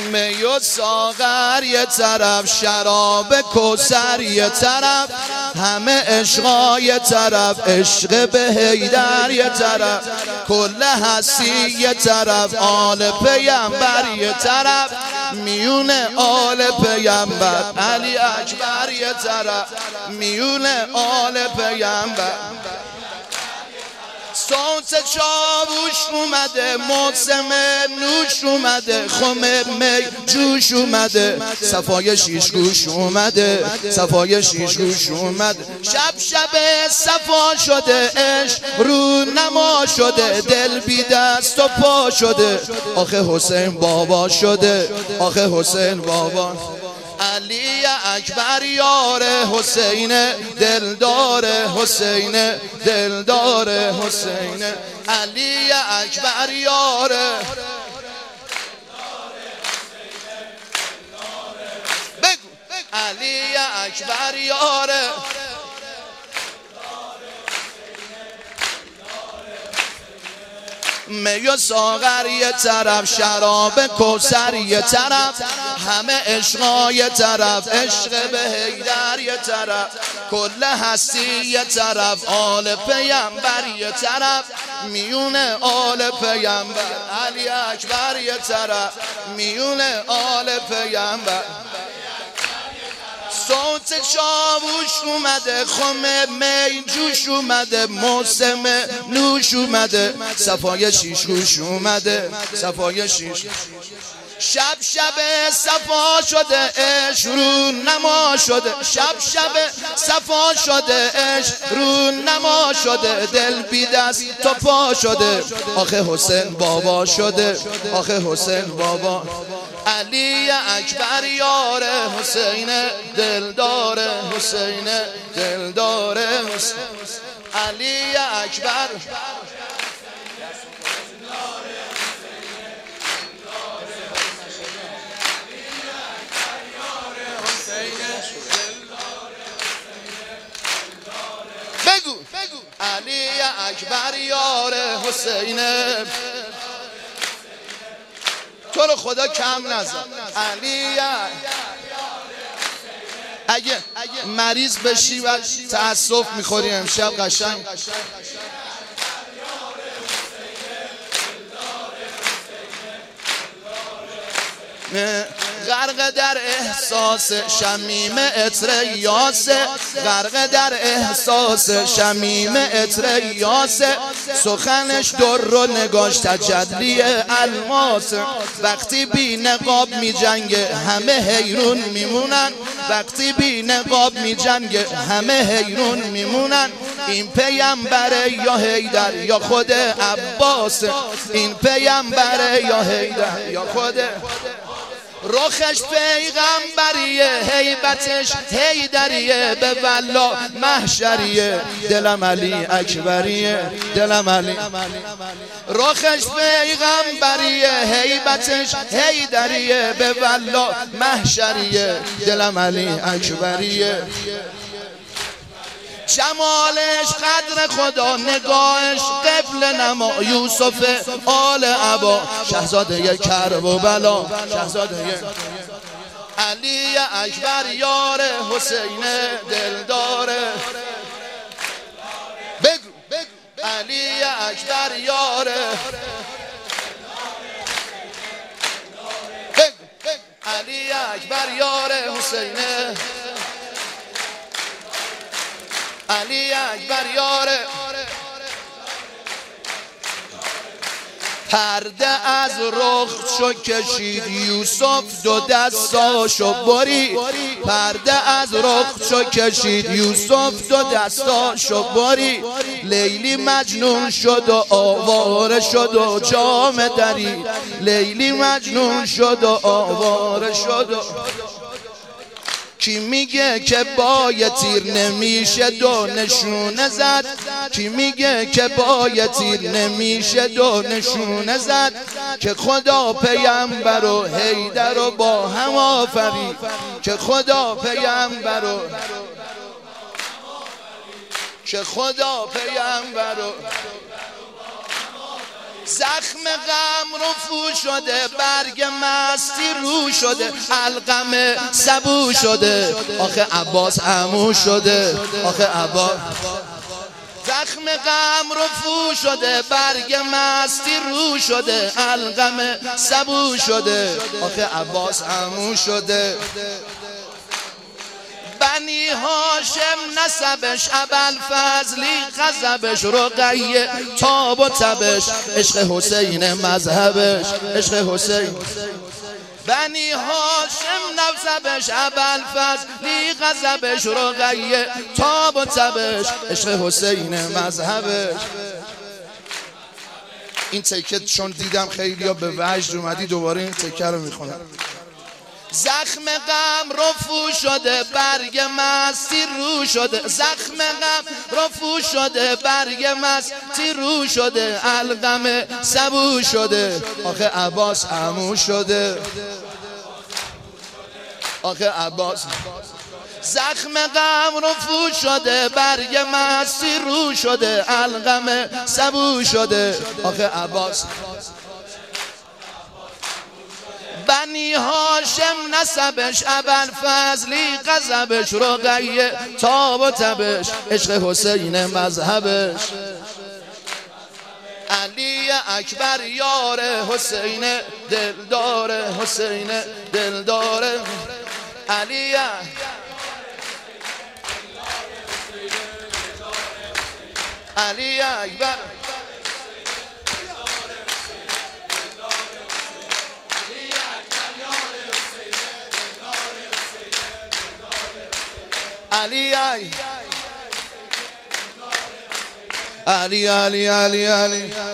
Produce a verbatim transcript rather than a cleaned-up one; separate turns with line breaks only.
می و ساغر یه طرف، شراب کوثر یه طرف، همه عشقا یه طرف، عشق به حیدر یه طرف، کل هستی یه طرف، آل پیامبر یه طرف، میون آل پیامبر علی اکبر یه طرف، میون آل پیامبر. صوت چاووش اومده، موسم نوش اومده، خم می جوش اومده، صفای شیش گوش اومده، صفای شیش گوش اومده. شب شب صفا شده، عشق رو نما شده، دل بی دست و پا شده، آخه حسین بابا شده، آخه حسین بابا. علی اکبر یار حسین، دلدار حسین، دلدار حسین. علی اکبر یار، بگو علی اکبر یار. می و ساغر یه طرف، شراب کوثر یه طرف، همه عشقا یه طرف، عشق به حیدر یه طرف، کل هستی یه طرف، آل پیامبر یه طرف، میون آل پیامبر علی اکبر یه طرف، میون آل پیامبر. صوت چاووش اومده، خم می جوش اومده، موسم نوش اومده، صفای شیش گوش اومده، صفای شیش. شب شب صفا شده، عشق رو نما شده، شب شب صفا شده، عشق رو نما شده، دل بی دست تو پا شده، آخه حسین بابا شده، آخه حسین بابا. علی اکبر یار حسین، دلدار حسین، دلدار حسین. علی اکبر بگو علی اکبر یار حسین. تو رو خدا کم نزن. علی اگه مریض بشی و تأسف میخوری امشب قشنگ. غرق در احساس شمیم عطر یاسه، غرق در احساس شمیم عطر یاسه، سخنش در و نگاش تجلی الماس. وقتی بی نقاب می جنگه همه حیرون میمونن، وقتی بی نقاب می جنگه همه حیرون میمونن. این پیامبر یا حیدر یا خود عباس، این پیامبر یا حیدر یا خود. رخش پیغمبریه، هیبتش حیدریه، به والله محشریه، دلم علی اکبریه، دلم علی. رخش پیغمبریه، هیبتش حیدریه، به والله محشریه، دلم علی اکبریه. جمالش قدر خدا، نگاهش قبل نما، یوسف آل عبا، شهزاده کرب و بلا، شهزاده. علی اکبر یار حسین، دلدار. بگو علی اکبر یار، بگو علی اکبر یار حسین، علی اکبر یار. پرده از رخ شو کشید یوسف، دو دستاشو بری، پرده از رخ شو کشید یوسف، دو دستاشو بری. لیلی مجنون شد و آواره شد و جام دری، لیلی مجنون شد و آواره شد و. کی میگه که با یه تیر نمیشه دو نشونه زد، کی میگه که با یه تیر نمیشه دو نشونه زد، که خدا پیامبر و حیدر رو با هم آفرید، که خدا پیامبر و که خدا پیامبر و زخم غم رفو شده، برگ مستی رو شده، القم سبو شده، آخه عباس عمو شده، آخه عباس. زخم غم رفو شده، برگ مستی رو شده، القم سبو شده، آخه عباس عمو شده. بنی هاشم نسبش، ابوالفضلی غضبش، رقیه تاب و تبش، عشق حسین مذهبش، عشق حسین. بنی هاشم نسبش، ابوالفضلی غضبش، رقیه تاب و تبش، عشق حسین مذهبش. این تکه چون دیدم خیلی ها به وجد اومدی، دوباره این تکه رو میخونم. زخم غم رفو شده، برگ مستی رو شده، زخم غم رفو شده، برگ مستی رو شده، القم سبو شده، آخه عباس عمو شده، آخه عباس. زخم غم رفو شده، برگ مستی رو شده، القم سبو شده، آخه عباس. بنی هاشم نسبش، ابوالفضلی غضبش، رقیه تاب و تبش، عشق حسین مذهبش. علی اکبر یار حسین، دلدار حسین، دلدار علی. علی اکبر علی علی علی علی علی